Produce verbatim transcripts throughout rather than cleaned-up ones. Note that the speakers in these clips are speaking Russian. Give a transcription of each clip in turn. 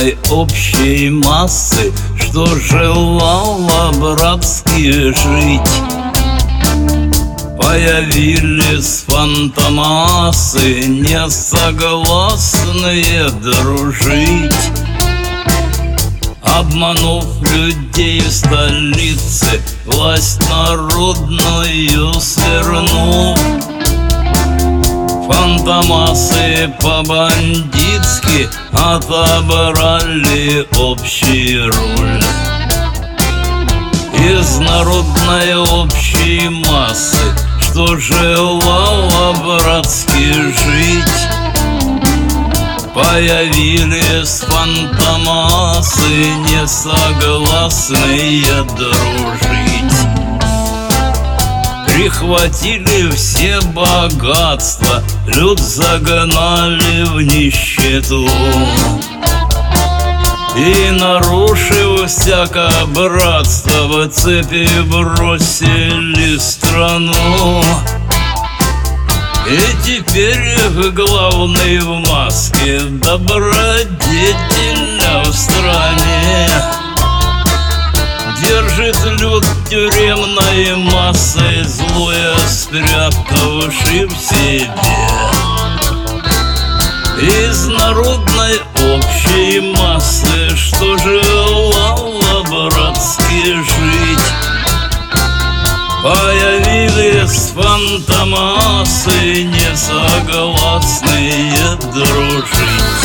народной общей массы, что желала братски жить. Появились фантомасы, не согласные дружить. Обманув людей в столице, власть народную свернув, фантомасы по-бандитски отобрали общий руль. Из народной общей массы, что желала братски жить, появились фантомасы, не согласные дружить. Прихватили все богатства, люд загнали в нищету. И, нарушив всякое братство, в цепи бросили страну. И теперь их главный в маске добродетеля в стране держит люд тюремной массой, злое спрятавши в себе. Из народной общей массы, что желала братски жить, появились фантомасы, не согласные дружить.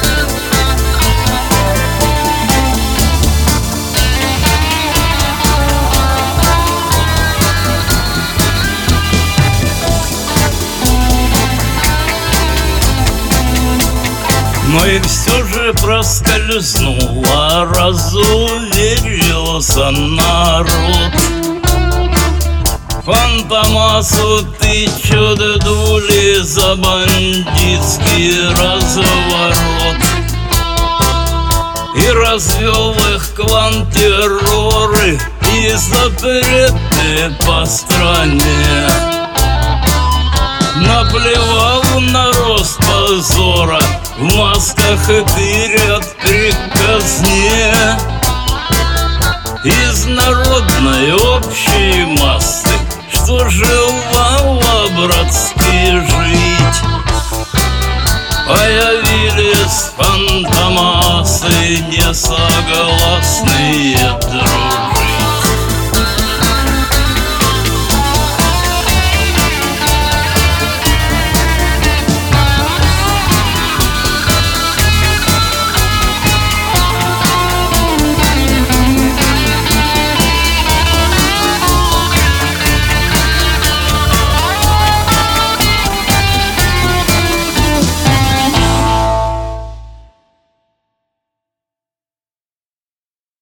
Но и все же проскользнуло, разуверился народ. Фантомасу тычут дули за бандитский разворот. И развел их клан терроры и запреты по стране. Наплевал на рост позора, в масках тырят приказне. Из народной общей массы, что желала братски жить, появились фантомасы, не согласные дружить.